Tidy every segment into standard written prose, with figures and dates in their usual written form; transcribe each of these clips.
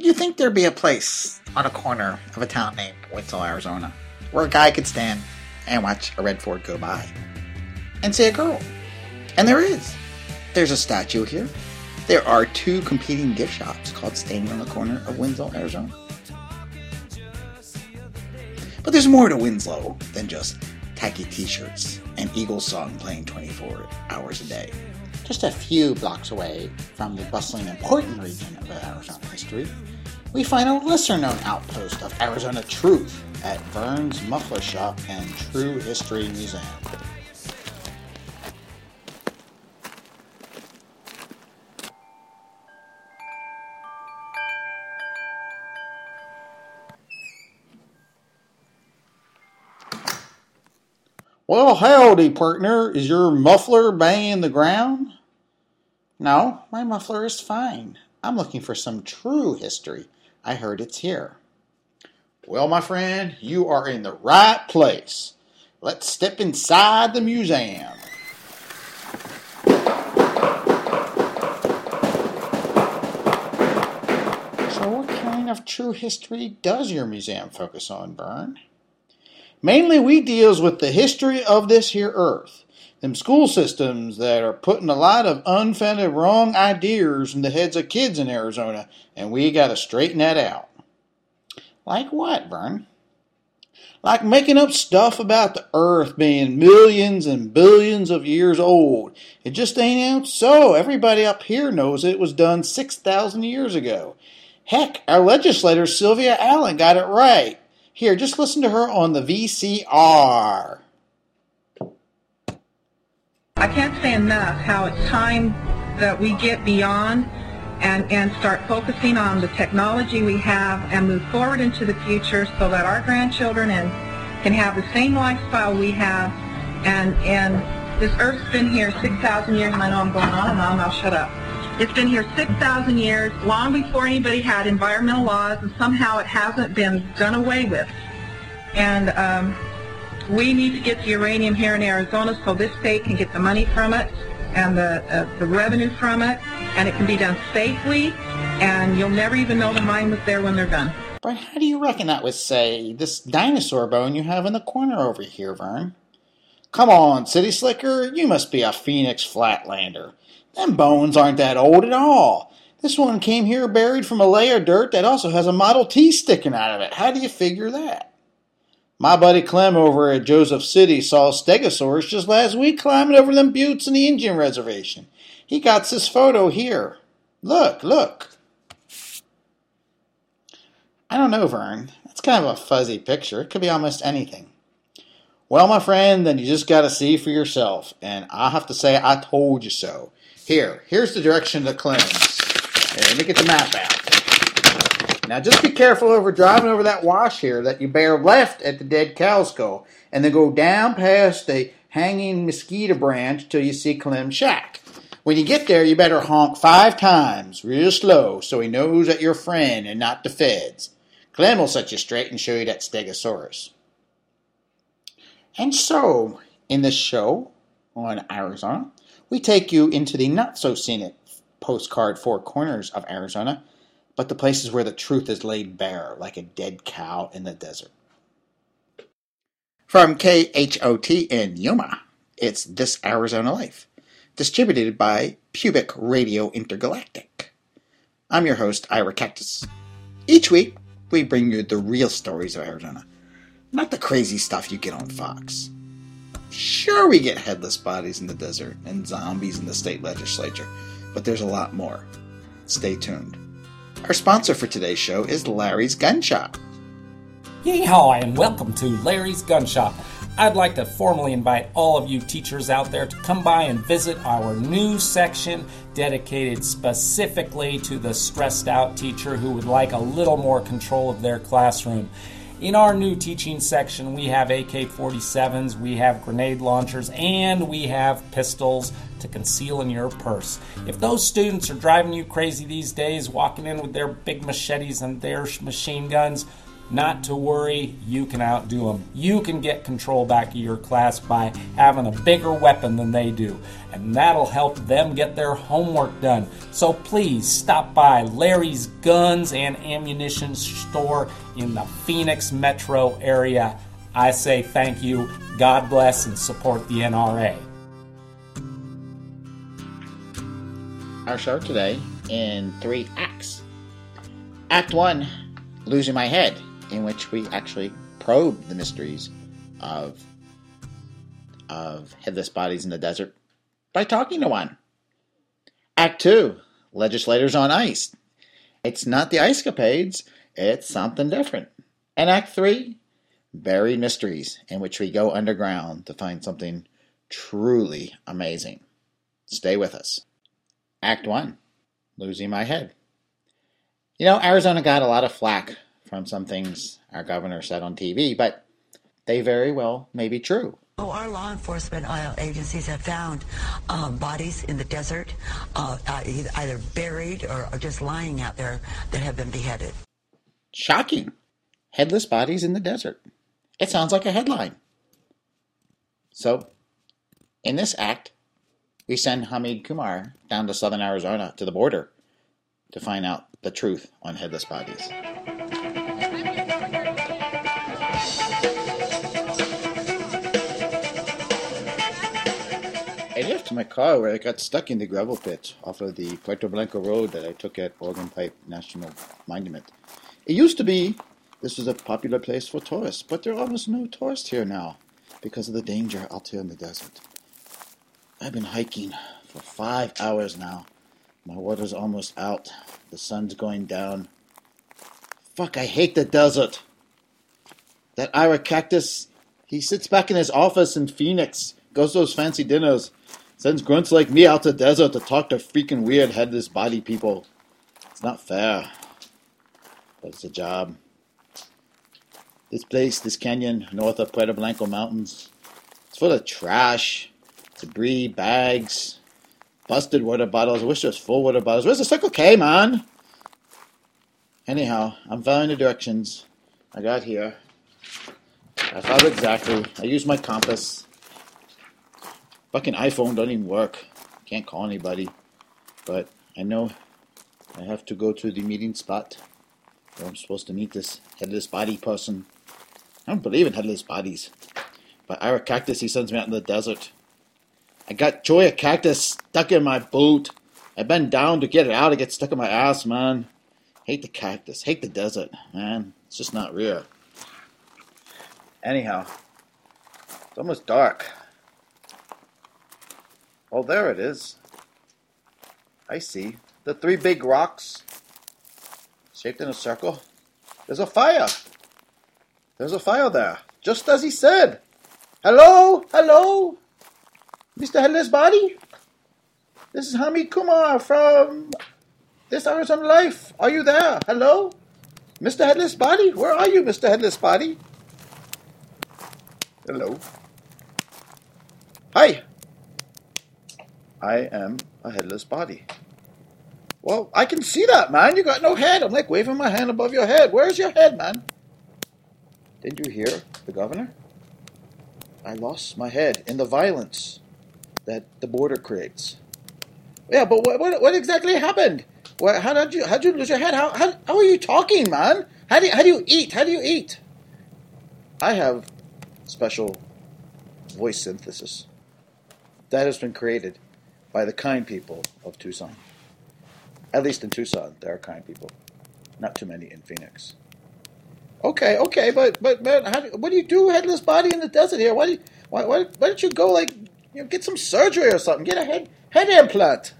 You think there'd be a place on a corner of a town named Winslow, Arizona, where a guy could stand and watch a red Ford go by and see a girl. And there is. There's a statue here. There are two competing gift shops called Standing on the Corner of Winslow, Arizona. But there's more to Winslow than just tacky t-shirts and Eagles song playing 24 hours a day. Just a few blocks away from the bustling, important region of Arizona history, we find a lesser-known outpost of Arizona truth at Vern's Muffler Shop and True History Museum. Well, howdy, partner. Is your muffler banging the ground? No, my muffler is fine. I'm looking for some true history. I heard it's here. Well, my friend, you are in the right place. Let's step inside the museum. So what kind of true history does your museum focus on, Vern? Mainly we deals with the history of this here earth. Them school systems that are putting a lot of unfounded wrong ideas in the heads of kids in Arizona, and we gotta straighten that out. Like what, Vern? Like making up stuff about the earth being millions and billions of years old. It just ain't out so. Everybody up here knows it was done 6,000 years ago. Heck, our legislator Sylvia Allen got it right. Here, just listen to her on the VCR. I can't say enough how it's time that we get beyond and start focusing on the technology we have and move forward into the future so that our grandchildren can have the same lifestyle we have. And this Earth's been here 6,000 years, and I know I'm going on and on, I'll shut up. It's been here 6,000 years, long before anybody had environmental laws, and somehow it hasn't been done away with. And we need to get the uranium here in Arizona so this state can get the money from it and the revenue from it, and it can be done safely, and you'll never even know the mine was there when they're done. But how do you reckon that was, say, this dinosaur bone you have in the corner over here, Vern? Come on, City Slicker, you must be a Phoenix Flatlander. Them bones aren't that old at all. This one came here buried from a layer of dirt that also has a Model T sticking out of it. How do you figure that? My buddy Clem over at Joseph City saw a Stegosaurus just last week climbing over them buttes in the Indian Reservation. He got this photo here. Look. I don't know, Vern. That's kind of a fuzzy picture. It could be almost anything. Well, my friend, then you just got to see for yourself. And I have to say, I told you so. Here's the direction to Clem's. Here, let me get the map out. Now, just be careful over driving over that wash here that you bear left at the dead cow skull, and then go down past the hanging mosquito branch till you see Clem's shack. When you get there, you better honk 5 times, real slow, so he knows that you're a friend and not the feds. Clem will set you straight and show you that Stegosaurus. And so, in this show on Arizona, we take you into the not-so-scenic postcard 4 corners of Arizona, but the places where the truth is laid bare, like a dead cow in the desert. From KHOT in Yuma, it's This Arizona Life, distributed by Pubic Radio Intergalactic. I'm your host, Ira Cactus. Each week, we bring you the real stories of Arizona, not the crazy stuff you get on Fox. Sure, we get headless bodies in the desert and zombies in the state legislature, but there's a lot more. Stay tuned. Our sponsor for today's show is Larry's Gun Shop. Yeehaw, and welcome to Larry's Gun Shop. I'd like to formally invite all of you teachers out there to come by and visit our new section dedicated specifically to the stressed out teacher who would like a little more control of their classroom. In our new teaching section, we have AK-47s, we have grenade launchers, and we have pistols to conceal in your purse. If those students are driving you crazy these days, walking in with their big machetes and their machine guns, Not to worry, you can outdo them. You can get control back of your class by having a bigger weapon than they do, and that'll help them get their homework done. So please stop by Larry's Guns and Ammunition store in the Phoenix metro area. I say thank you, God bless, and support the NRA. Our show today in 3 acts. Act 1, Losing My Head, in which we actually probe the mysteries of headless bodies in the desert by talking to one. Act 2, Legislators on Ice. It's not the ice capades, it's something different. And Act 3, Buried Mysteries, in which we go underground to find something truly amazing. Stay with us. Act 1, Losing My Head. You know, Arizona got a lot of flack from some things our governor said on TV, but they very well may be true. Our law enforcement agencies have found bodies in the desert, either buried or just lying out there that have been beheaded. Shocking. Headless bodies in the desert. It sounds like a headline. So, in this act, we send Hamid Kumar down to southern Arizona to the border to find out the truth on headless bodies. I left my car where I got stuck in the gravel pit off of the Puerto Blanco road that I took at Organ Pipe National Monument. It used to be this was a popular place for tourists, but there are almost no tourists here now because of the danger out here in the desert. I've been hiking for 5 hours now. My water's almost out. The sun's going down. Fuck, I hate the desert. That Ira Cactus, he sits back in his office in Phoenix, goes to those fancy dinners, sends grunts like me out to the desert to talk to freaking weird headless body people. It's not fair, but it's a job. This place, this canyon north of Puerto Blanco Mountains, it's full of trash, debris, bags, busted water bottles. I wish there was full water bottles. Where's the Circle K, man? Anyhow, I'm following the directions I got here. I followed exactly. I used my compass. Fucking iPhone don't even work. Can't call anybody. But I know I have to go to the meeting spot where I'm supposed to meet this headless body person. I don't believe in headless bodies. But Ira Cactus, he sends me out in the desert. I got Joya Cactus stuck in my boot. I bent down to get it out. It gets stuck in my ass, man. Hate the cactus. Hate the desert, man. It's just not real. Anyhow, it's almost dark. Oh, there it is. I see. The 3 big rocks shaped in a circle. There's a fire. There's a fire there. Just as he said. Hello? Hello? Mr. Headless Body? This is Hamid Kumar from This Arizona Life. Are you there? Hello? Mr. Headless Body? Where are you, Mr. Headless Body? Hello? Hi. I am a headless body. Well, I can see that, man. You got no head. I'm like waving my hand above your head. Where's your head, man? Did you hear the governor? I lost my head in the violence that the border creates. Yeah, but what exactly happened? How'd you lose your head? How are you talking, man? How do you eat? How do you eat? I have special voice synthesis that has been created by the kind people of Tucson. At least in Tucson, there are kind people. Not too many in Phoenix. Okay, but man, what do you do, headless body in the desert here? Why don't you go get some surgery or something? Get a head implant.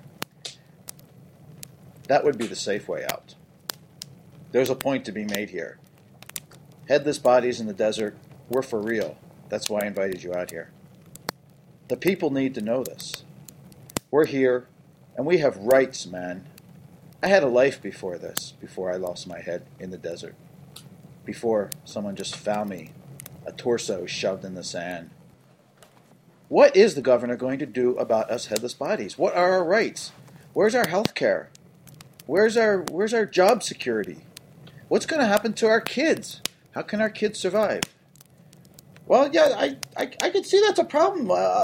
That would be the safe way out. There's a point to be made here. Headless bodies in the desert, we're for real. That's why I invited you out here. The people need to know this. We're here, and we have rights, man. I had a life before this, before I lost my head in the desert. Before someone just found me, a torso shoved in the sand. What is the governor going to do about us headless bodies? What are our rights? Where's our health care? Where's our job security? What's going to happen to our kids? How can our kids survive? Well, yeah, I can see that's a problem.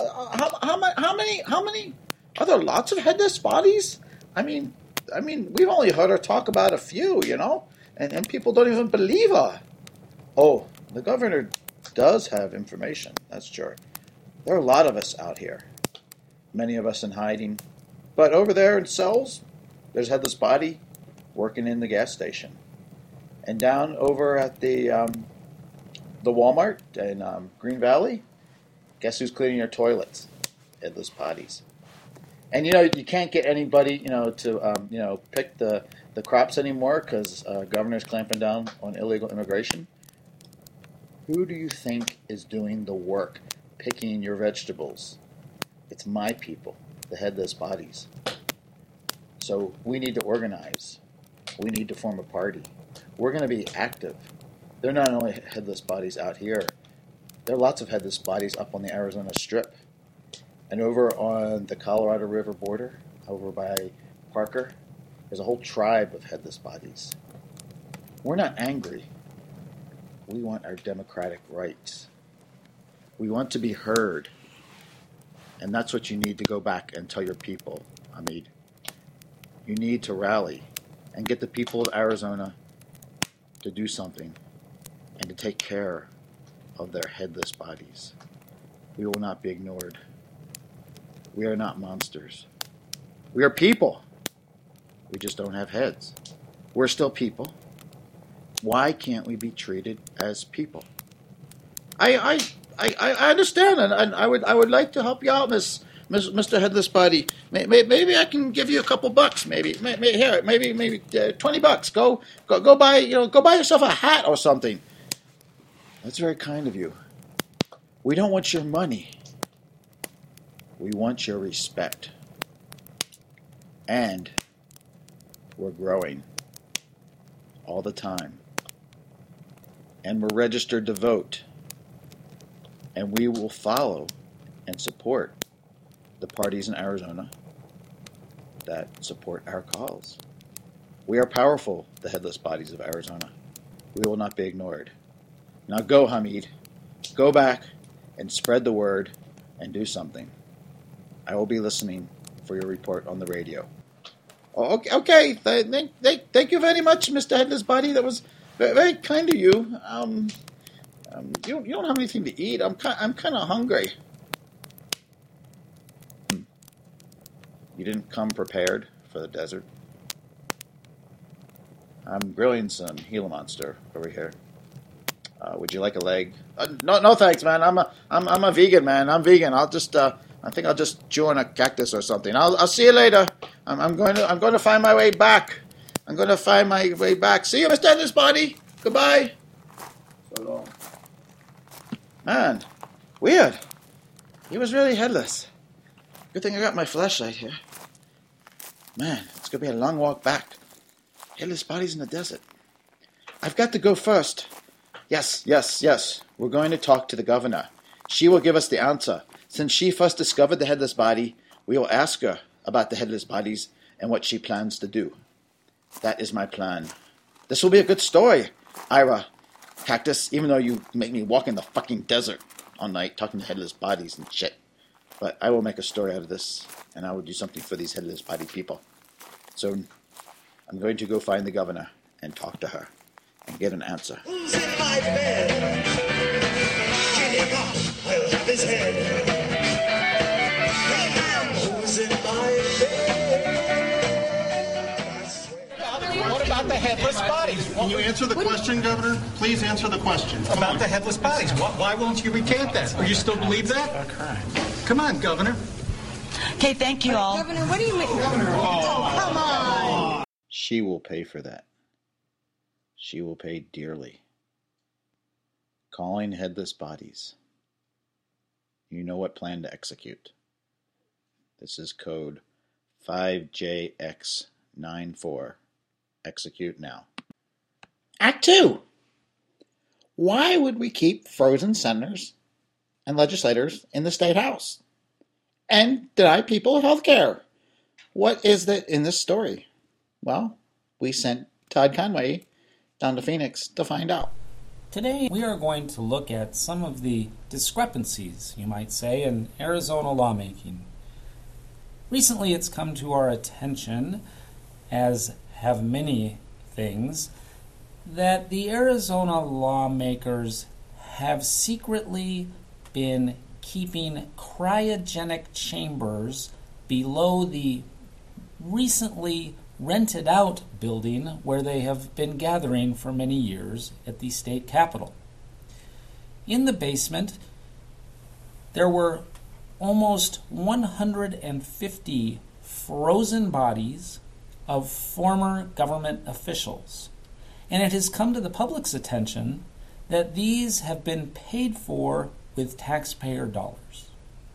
How many? Are there lots of headless bodies? I mean, we've only heard her talk about a few, and people don't even believe her. Oh, the governor does have information. That's true. There are a lot of us out here. Many of us in hiding. But over there in cells, there's a headless body working in the gas station. And down over at the Walmart in Green Valley, guess who's cleaning your toilets? Headless bodies. And you can't get anybody to pick the crops anymore because governor's clamping down on illegal immigration. Who do you think is doing the work picking your vegetables? It's my people, the headless bodies. So we need to organize. We need to form a party. We're going to be active. There are not only headless bodies out here. There are lots of headless bodies up on the Arizona Strip. And over on the Colorado River border, over by Parker, there's a whole tribe of headless bodies. We're not angry. We want our democratic rights. We want to be heard. And that's what you need to go back and tell your people, Hamid. You need to rally and get the people of Arizona to do something and to take care of their headless bodies. We will not be ignored. We are not monsters. We are people. We just don't have heads. We're still people. Why can't we be treated as people? I understand, and I would like to help you out, Mr. Headless Body. Maybe I can give you a couple bucks. Maybe here, maybe $20. Go buy yourself a hat or something. That's very kind of you. We don't want your money. We want your respect. And we're growing all the time. And we're registered to vote. And we will follow and support the parties in Arizona that support our cause. We are powerful, the headless bodies of Arizona. We will not be ignored. Now go, Hamid. Go back and spread the word and do something. I will be listening for your report on the radio. Okay. Thank you very much, Mr. Headless Body. That was very kind of you. You don't have anything to eat. I'm kind of hungry. You didn't come prepared for the desert. I'm grilling some Gila Monster over here. Would you like a leg? No, thanks, man. I'm a vegan, man. I'm vegan. I think I'll just chew on a cactus or something. I'll see you later. I'm going to find my way back. I'm going to find my way back. See you, Mr. Headless Body. Goodbye. So long. Man, weird. He was really headless. Good thing I got my flashlight here. Man, it's going to be a long walk back. Headless bodies in the desert. I've got to go first. Yes. We're going to talk to the governor. She will give us the answer. Since she first discovered the headless body, we will ask her about the headless bodies and what she plans to do. That is my plan. This will be a good story, Ira. Cactus, even though you make me walk in the fucking desert all night talking to headless bodies and shit. But I will make a story out of this, and I will do something for these headless body people. So I'm going to go find the governor and talk to her and get an answer. Who's in my bed? Get him up, I'll have his head. Hey, ma'am, who's in my bed? What about the headless bodies? Can you answer the question, Governor? Please answer the question. About the headless bodies. Why won't you recant that? Or you still believe that? Come on, Governor. Okay, thank you all. Governor, what do you mean? Governor, come on. She will pay for that. She will pay dearly. Calling headless bodies. You know what plan to execute. This is code 5JX94. Execute now. Act 2. Why would we keep frozen senators and legislators in the State House and deny people health care? What is that in this story? Well, we sent Todd Conway down to Phoenix to find out. Today we are going to look at some of the discrepancies, you might say, in Arizona lawmaking. Recently it's come to our attention, as have many things, that the Arizona lawmakers have secretly been keeping cryogenic chambers below the recently rented out building where they have been gathering for many years at the state capitol. In the basement, there were almost 150 frozen bodies of former government officials. And it has come to the public's attention that these have been paid for with taxpayer dollars.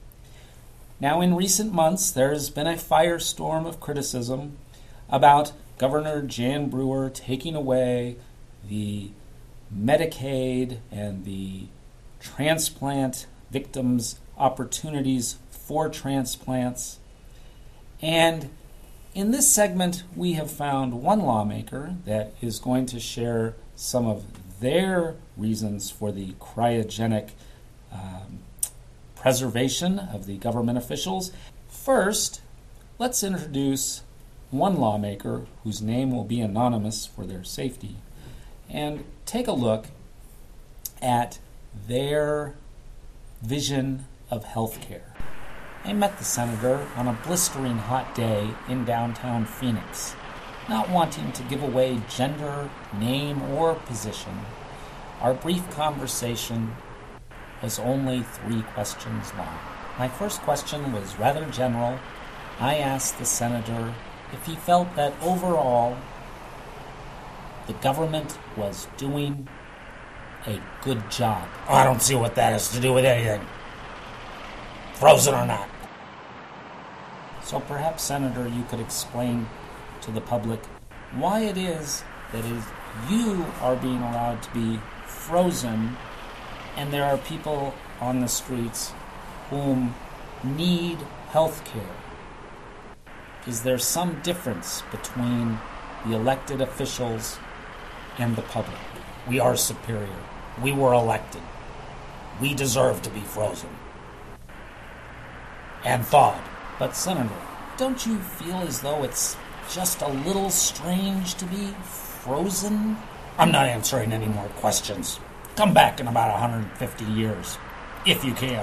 Now, in recent months, there has been a firestorm of criticism about Governor Jan Brewer taking away the Medicaid and the transplant victims' opportunities for transplants. And in this segment, we have found one lawmaker that is going to share some of their reasons for the cryogenic preservation of the government officials. First, let's introduce one lawmaker whose name will be anonymous for their safety and take a look at their vision of health care. I met the senator on a blistering hot day in downtown Phoenix, not wanting to give away gender, name, or position. Our brief conversation was only 3 questions long. My first question was rather general. I asked the senator if he felt that overall the government was doing a good job. I don't see what that has to do with anything, frozen or not. So perhaps, Senator, you could explain to the public why it is that you are being allowed to be frozen and there are people on the streets whom need health care. Is there some difference between the elected officials and the public? We are superior. We were elected. We deserve to be frozen and thawed. But Senator, don't you feel as though it's just a little strange to be frozen? I'm not answering any more questions. Come back in about 150 years, if you can.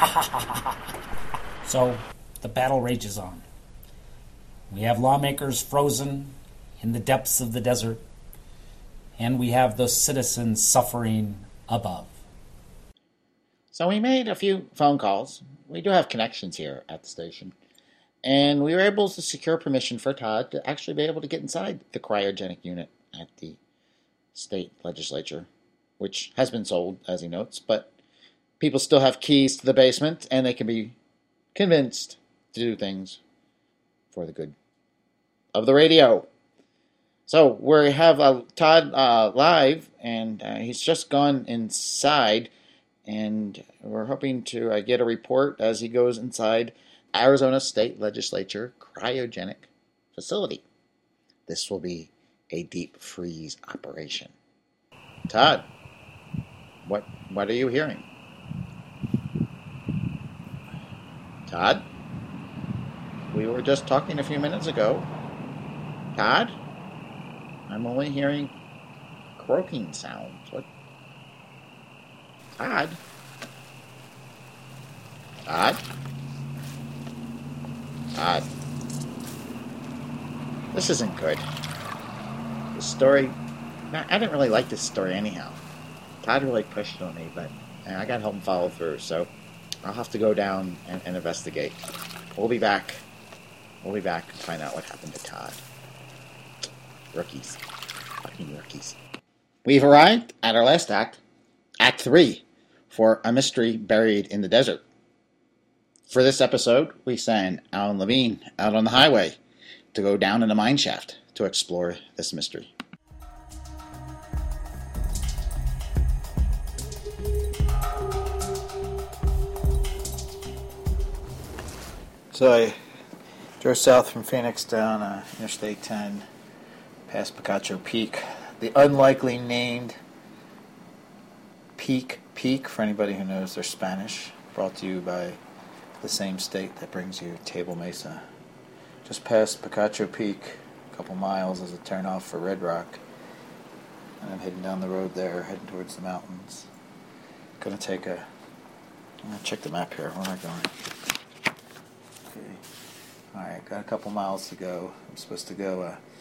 So, the battle rages on. We have lawmakers frozen in the depths of the desert, and we have those citizens suffering above. So we made a few phone calls. We do have connections here at the station. And we were able to secure permission for Todd to actually be able to get inside the cryogenic unit at the state legislature, which has been sold, as he notes, but people still have keys to the basement, and they can be convinced to do things for the good of the radio. So we have Todd live, and he's just gone inside, and we're hoping to get a report as he goes inside Arizona State Legislature cryogenic facility. This will be a deep freeze operation. Todd, what are you hearing? Todd? We were just talking a few minutes ago. Todd? I'm only hearing croaking sounds. What? Todd? Todd? Todd? This isn't good. The story... I didn't really like this story anyhow. Todd really pushed on me, but I got to help him follow through, so I'll have to go down and investigate. We'll be back. We'll be back and find out what happened to Todd. Rookies. Fucking rookies. We've arrived at our last act, Act 3, for A Mystery Buried in the Desert. For this episode, we send Alan Levine out on the highway to go down in a mine shaft to explore this mystery. So I drove south from Phoenix down Interstate 10, past Picacho Peak. The unlikely named Peak Peak, for anybody who knows their Spanish, brought to you by the same state that brings you Table Mesa. Just past Picacho Peak, a couple miles as a turnoff for Red Rock. And I'm heading down the road there, heading towards the mountains. I'm going to check the map here. Where am I going? Okay. Alright, got a couple miles to go. I'm supposed to go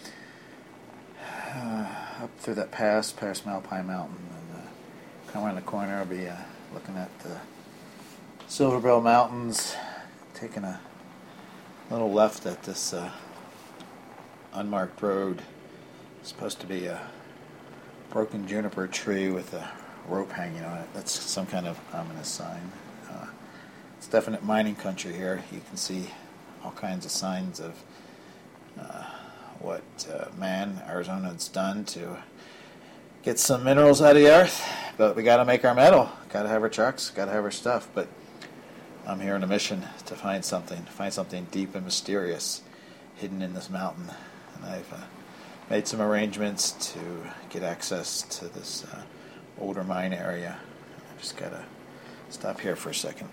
up through that pass, past Malpine Mountain, and come around the corner. I'll be looking at the Silver Bell Mountains, taking a little left at this unmarked road. It's supposed to be a broken juniper tree with a rope hanging on it. That's some kind of ominous sign. It's definite mining country here. You can see all kinds of signs of what Arizona's done to get some minerals out of the earth. But we got to make our metal. Got to have our trucks. Got to have our stuff. But I'm here on a mission to find something deep and mysterious hidden in this mountain. And I've made some arrangements to get access to this older mine area. I just got to stop here for a second.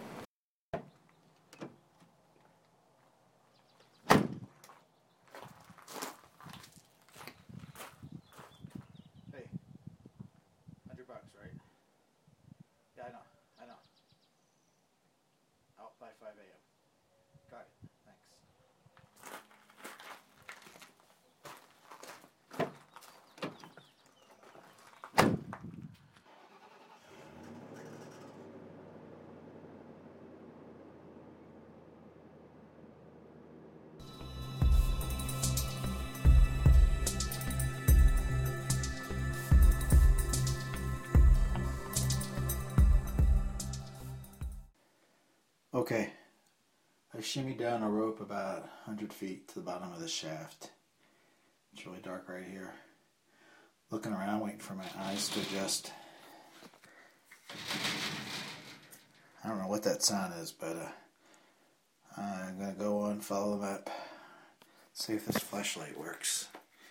Hey, $100, right? Yeah, I know. Out by 5 a.m. Got it. Thanks. Okay, I shimmied down a rope about 100 feet to the bottom of the shaft. It's really dark right here. Looking around, waiting for my eyes to adjust. I don't know what that sound is, but I'm going to go on, follow the map, see if this flashlight works.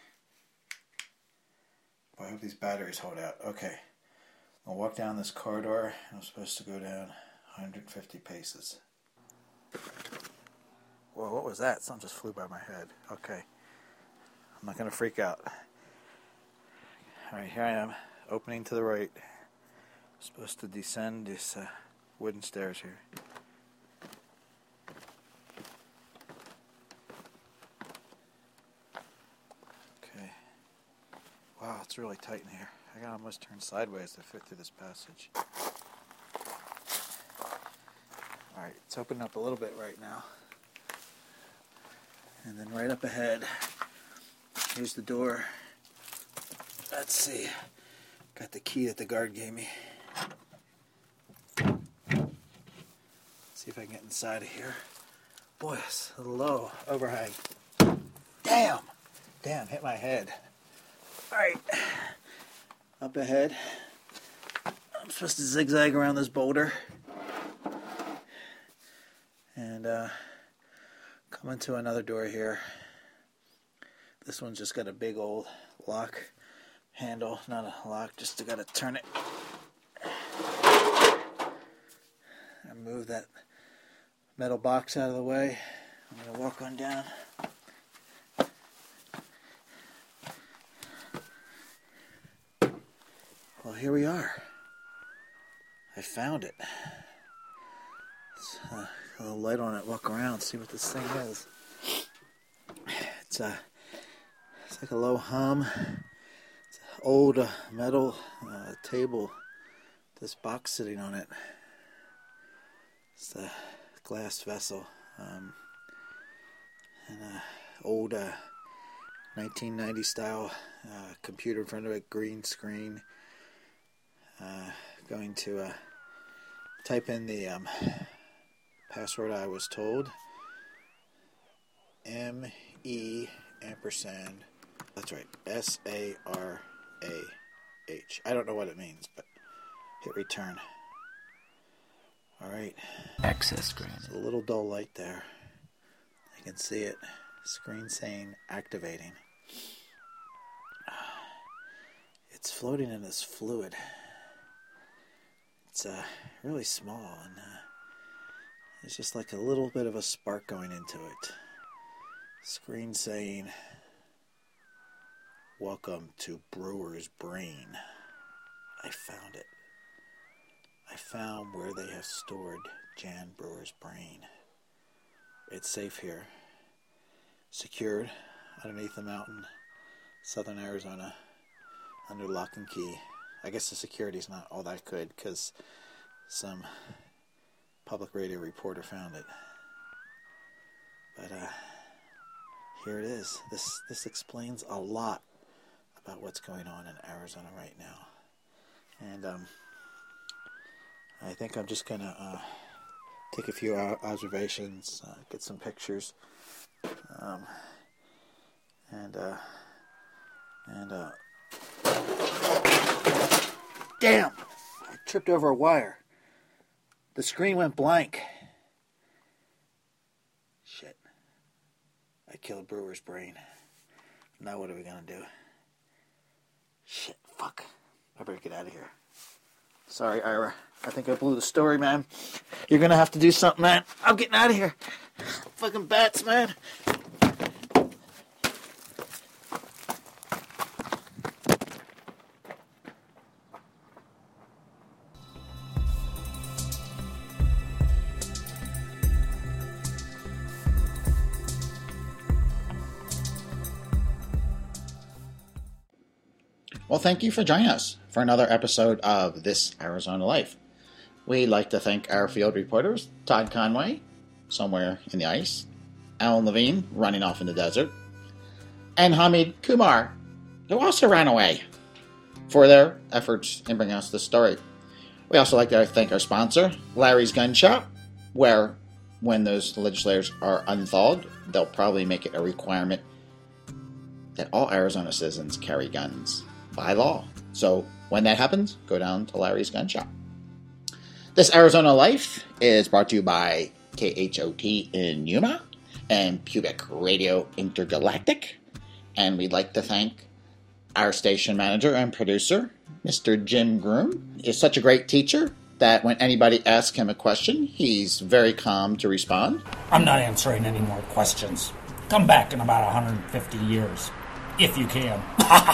Boy, I hope these batteries hold out. Okay, I'll walk down this corridor. I'm supposed to go down 150 paces. Whoa, what was that? Something just flew by my head. Okay. I'm not going to freak out. Alright, here I am. Opening to the right. Supposed to descend these wooden stairs here. Okay. Wow, it's really tight in here. I gotta almost turn sideways to fit through this passage. Alright, it's opening up a little bit right now. And then right up ahead, here's the door. Let's see. Got the key that the guard gave me. See if I can get inside of here. Boy, it's a little low. Overhang. Damn! Damn, hit my head. Alright. Up ahead. I'm supposed to zigzag around this boulder. And come into another door here. This one's just got a big old lock handle. Not a lock, just got to turn it. And move that metal box out of the way. I'm going to walk on down. Well, here we are. I found it. A little light on it, walk around, see what this thing is. It's like a low hum. It's an old metal table. This box sitting on it. It's a glass vessel. And an old 1990 style computer in front of it, green screen. Going to type in the password I was told. M-E ampersand. That's right. S-A-R-A-H. I don't know what it means, but hit return. Alright. Access granted. There's a little dull light there. I can see it. Screen saying activating. It's floating in this fluid. It's really small, and it's just like a little bit of a spark going into it. Screen saying, "Welcome to Brewer's Brain." I found it. I found where they have stored Jan Brewer's brain. It's safe here, secured underneath the mountain, southern Arizona, under lock and key. I guess the security's not all that good because some public radio reporter found it. But here it is. This explains a lot about what's going on in Arizona right now. And I think I'm just going to take a few observations, get some pictures, damn! I tripped over a wire. The screen went blank. Shit. I killed Brewer's brain. Now what are we gonna do? Shit, fuck. I better get out of here. Sorry, Ira. I think I blew the story, man. You're gonna have to do something, man. I'm getting out of here. Fucking bats, man. Well, thank you for joining us for another episode of This Arizona Life. We'd like to thank our field reporters, Todd Conway, somewhere in the ice, Alan Levine, running off in the desert, and Hamid Kumar, who also ran away, for their efforts in bringing us this story. We also like to thank our sponsor, Larry's Gun Shop, where, when those legislators are unthawed, they'll probably make it a requirement that all Arizona citizens carry guns by law. So when that happens, go down to Larry's Gun Shop. This Arizona Life is brought to you by KHOT in Yuma and Pubic Radio Intergalactic. And we'd like to thank our station manager and producer, Mr. Jim Groom. He's such a great teacher that when anybody asks him a question, he's very calm to respond. I'm not answering any more questions. Come back in about 150 years, if you can.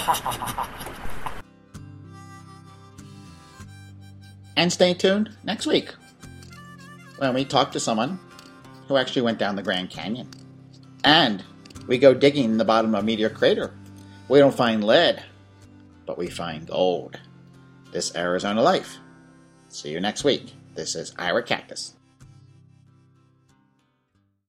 And stay tuned next week when we talk to someone who actually went down the Grand Canyon. And we go digging in the bottom of Meteor Crater. We don't find lead, but we find gold. This Arizona Life. See you next week. This is Ira Cactus.